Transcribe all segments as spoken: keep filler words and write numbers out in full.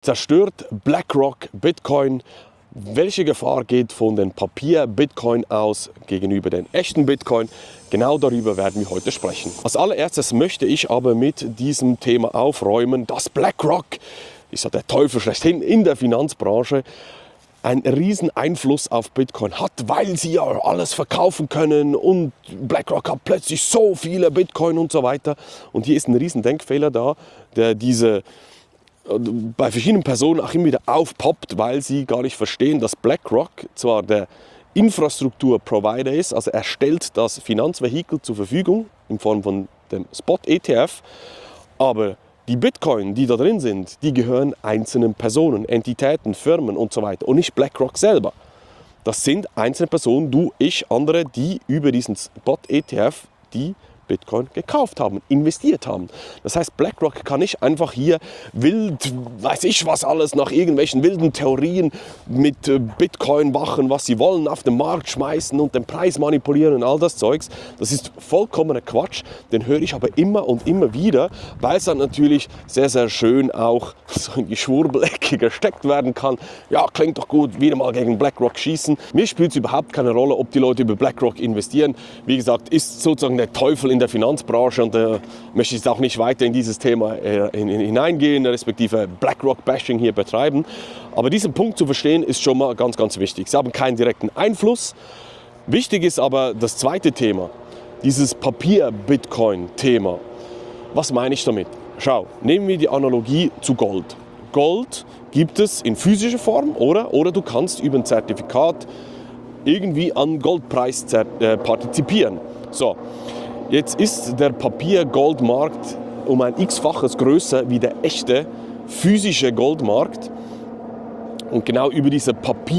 Zerstört BlackRock Bitcoin? Welche Gefahr geht von den Papier-Bitcoin aus gegenüber den echten Bitcoin? Genau darüber werden wir heute sprechen. Als allererstes möchte ich aber mit diesem Thema aufräumen, dass BlackRock, ist ja der Teufel schlechthin in der Finanzbranche, einen riesen Einfluss auf Bitcoin hat, weil sie ja alles verkaufen können und BlackRock hat plötzlich so viele Bitcoin und so weiter. Und hier ist ein riesen Denkfehler da, der diese bei verschiedenen Personen auch immer wieder aufpoppt, weil sie gar nicht verstehen, dass BlackRock zwar der Infrastrukturprovider ist, also er stellt das Finanzvehikel zur Verfügung in Form von dem Spot-E T F, aber die Bitcoin, die da drin sind, die gehören einzelnen Personen, Entitäten, Firmen und so weiter und nicht BlackRock selber. Das sind einzelne Personen, du, ich, andere, die über diesen Spot-E T F die Bitcoin gekauft haben, investiert haben. Das heißt, BlackRock kann nicht einfach hier wild, weiß ich was alles, nach irgendwelchen wilden Theorien mit Bitcoin machen, was sie wollen, auf den Markt schmeißen und den Preis manipulieren und all das Zeugs. Das ist vollkommener Quatsch, den höre ich aber immer und immer wieder, weil es dann natürlich sehr, sehr schön auch so in die Schwurbelecke gesteckt werden kann. Ja, klingt doch gut, wieder mal gegen BlackRock schießen. Mir spielt es überhaupt keine Rolle, ob die Leute über BlackRock investieren. Wie gesagt, ist sozusagen der Teufel in der Finanzbranche und da äh, möchte ich jetzt auch nicht weiter in dieses Thema äh, in, in, hineingehen, respektive BlackRock-Bashing hier betreiben. Aber diesen Punkt zu verstehen ist schon mal ganz, ganz wichtig. Sie haben keinen direkten Einfluss. Wichtig ist aber das zweite Thema, dieses Papier-Bitcoin-Thema. Was meine ich damit? Schau, nehmen wir die Analogie zu Gold. Gold gibt es in physischer Form, oder? Oder du kannst über ein Zertifikat irgendwie am Goldpreis äh, partizipieren. So. Jetzt ist der Papier-Goldmarkt um ein x-faches größer wie der echte physische Goldmarkt. Und genau über diese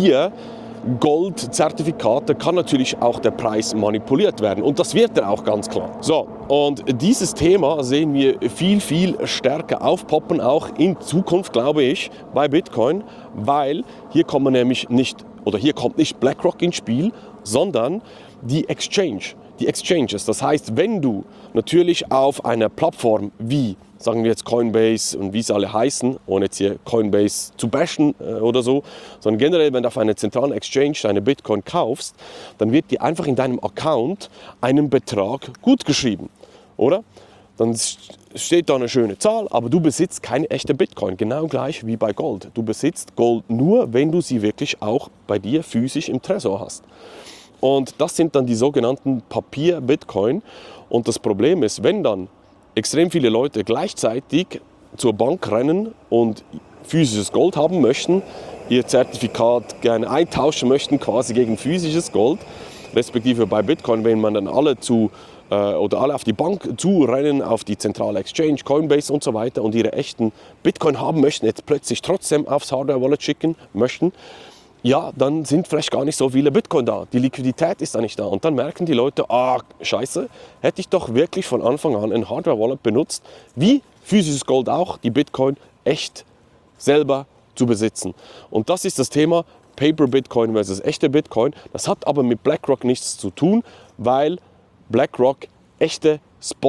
Papier-Gold-Zertifikate kann natürlich auch der Preis manipuliert werden. Und das wird er auch ganz klar. So, und dieses Thema sehen wir viel, viel stärker aufpoppen, auch in Zukunft, glaube ich, bei Bitcoin, weil hier kommen nämlich nicht, oder hier kommt nicht BlackRock ins Spiel, sondern die Exchange. Die Exchanges. Das heißt, wenn du natürlich auf einer Plattform wie, sagen wir jetzt Coinbase und wie sie alle heißen, ohne jetzt hier Coinbase zu bashen äh, oder so, sondern generell, wenn du auf einer zentralen Exchange deine Bitcoin kaufst, dann wird dir einfach in deinem Account einen Betrag gutgeschrieben, oder? Dann steht da eine schöne Zahl, aber du besitzt keine echte Bitcoin, genau gleich wie bei Gold. Du besitzt Gold nur, wenn du sie wirklich auch bei dir physisch im Tresor hast. Und das sind dann die sogenannten Papier-Bitcoin. Und das Problem ist, wenn dann extrem viele Leute gleichzeitig zur Bank rennen und physisches Gold haben möchten, ihr Zertifikat gerne eintauschen möchten, quasi gegen physisches Gold, respektive bei Bitcoin, wenn man dann alle zu äh, oder alle auf die Bank zurennen, auf die zentrale Exchange, Coinbase und so weiter und ihre echten Bitcoin haben möchten, jetzt plötzlich trotzdem aufs Hardware-Wallet schicken möchten, ja, dann sind vielleicht gar nicht so viele Bitcoin da. Die Liquidität ist da nicht da. Und dann merken die Leute, ah, scheiße, hätte ich doch wirklich von Anfang an ein Hardware-Wallet benutzt, wie physisches Gold auch, die Bitcoin echt selber zu besitzen. Und das ist das Thema Paper-Bitcoin versus echte Bitcoin. Das hat aber mit BlackRock nichts zu tun, weil BlackRock echte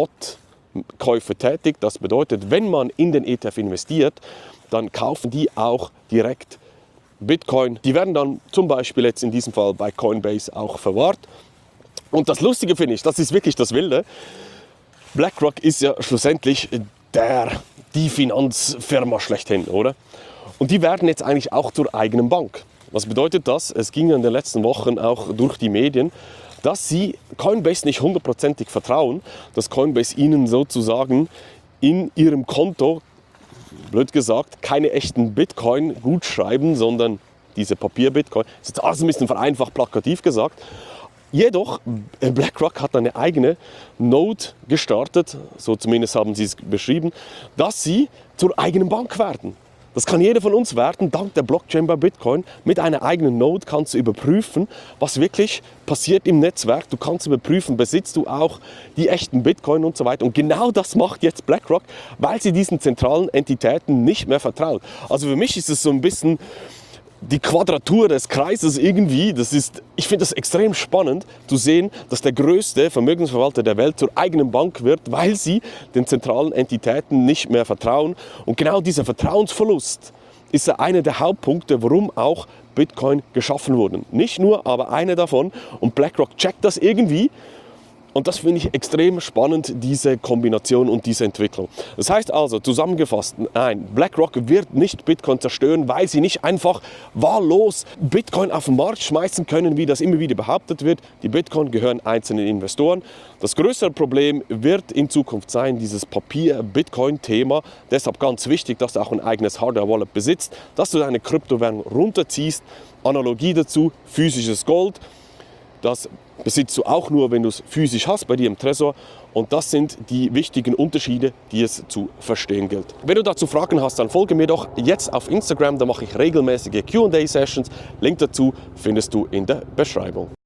Spot-Käufe tätigt. Das bedeutet, wenn man in den E T F investiert, dann kaufen die auch direkt Bitcoin. Die werden dann zum Beispiel jetzt in diesem Fall bei Coinbase auch verwahrt. Und das Lustige finde ich, das ist wirklich das Wilde, BlackRock ist ja schlussendlich der, die Finanzfirma schlechthin, oder? Und die werden jetzt eigentlich auch zur eigenen Bank. Was bedeutet das? Es ging in den letzten Wochen auch durch die Medien, dass sie Coinbase nicht hundertprozentig vertrauen, dass Coinbase ihnen sozusagen in ihrem Konto, blöd gesagt, keine echten Bitcoin gut schreiben, sondern diese Papier-Bitcoin. Das ist jetzt alles ein bisschen vereinfacht, plakativ gesagt. Jedoch, BlackRock hat eine eigene Node gestartet, so zumindest haben sie es beschrieben, dass sie zur eigenen Bank werden. Das kann jeder von uns werden, dank der Blockchain bei Bitcoin. Mit einer eigenen Node kannst du überprüfen, was wirklich passiert im Netzwerk. Du kannst überprüfen, besitzt du auch die echten Bitcoin und so weiter. Und genau das macht jetzt BlackRock, weil sie diesen zentralen Entitäten nicht mehr vertrauen. Also für mich ist es so ein bisschen die Quadratur des Kreises irgendwie. Das ist, ich finde das extrem spannend zu sehen, dass der größte Vermögensverwalter der Welt zur eigenen Bank wird, weil sie den zentralen Entitäten nicht mehr vertrauen. Und genau dieser Vertrauensverlust, ist er einer der Hauptpunkte, warum auch Bitcoin geschaffen wurde. Nicht nur, aber einer davon. Und BlackRock checkt das irgendwie. Und das finde ich extrem spannend, diese Kombination und diese Entwicklung. Das heißt also, zusammengefasst, nein, BlackRock wird nicht Bitcoin zerstören, weil sie nicht einfach wahllos Bitcoin auf den Markt schmeißen können, wie das immer wieder behauptet wird. Die Bitcoin gehören einzelnen Investoren. Das größere Problem wird in Zukunft sein, dieses Papier-Bitcoin-Thema. Deshalb ganz wichtig, dass du auch ein eigenes Hardware-Wallet besitzt, dass du deine Kryptowährung runterziehst. Analogie dazu, physisches Gold. Das besitzt du auch nur, wenn du es physisch hast, bei dir im Tresor. Und das sind die wichtigen Unterschiede, die es zu verstehen gilt. Wenn du dazu Fragen hast, dann folge mir doch jetzt auf Instagram. Da mache ich regelmäßige Q und A-Sessions. Link dazu findest du in der Beschreibung.